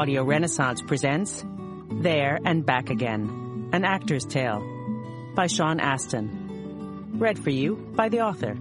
Audio Renaissance presents There and Back Again, An Actor's Tale by Sean Astin. Read for you by the author.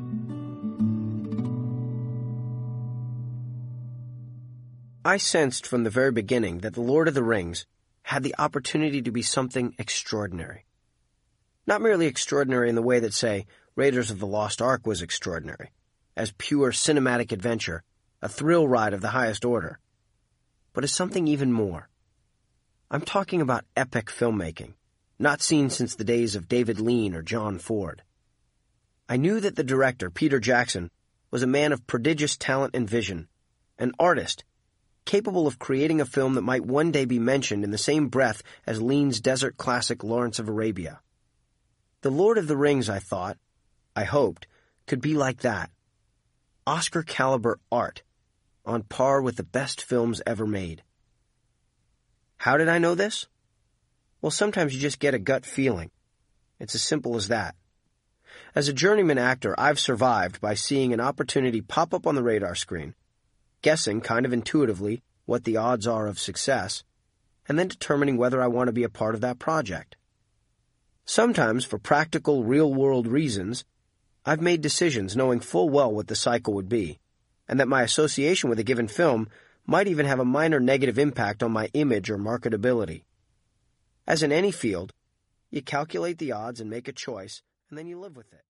I sensed from the very beginning that The Lord of the Rings had the opportunity to be something extraordinary. Not merely extraordinary in the way that, say, Raiders of the Lost Ark was extraordinary, as pure cinematic adventure, a thrill ride of the highest order, but as something even more. I'm talking about epic filmmaking, not seen since the days of David Lean or John Ford. I knew that the director, Peter Jackson, was a man of prodigious talent and vision, an artist, capable of creating a film that might one day be mentioned in the same breath as Lean's desert classic Lawrence of Arabia. The Lord of the Rings, I hoped, could be like that. Oscar-caliber art, on par with the best films ever made. How did I know this? Well, sometimes you just get a gut feeling. It's as simple as that. As a journeyman actor, I've survived by seeing an opportunity pop up on the radar screen, guessing kind of intuitively what the odds are of success, and then determining whether I want to be a part of that project. Sometimes, for practical, real-world reasons, I've made decisions knowing full well what the cycle would be, and that my association with a given film might even have a minor negative impact on my image or marketability. As in any field, you calculate the odds and make a choice, and then you live with it.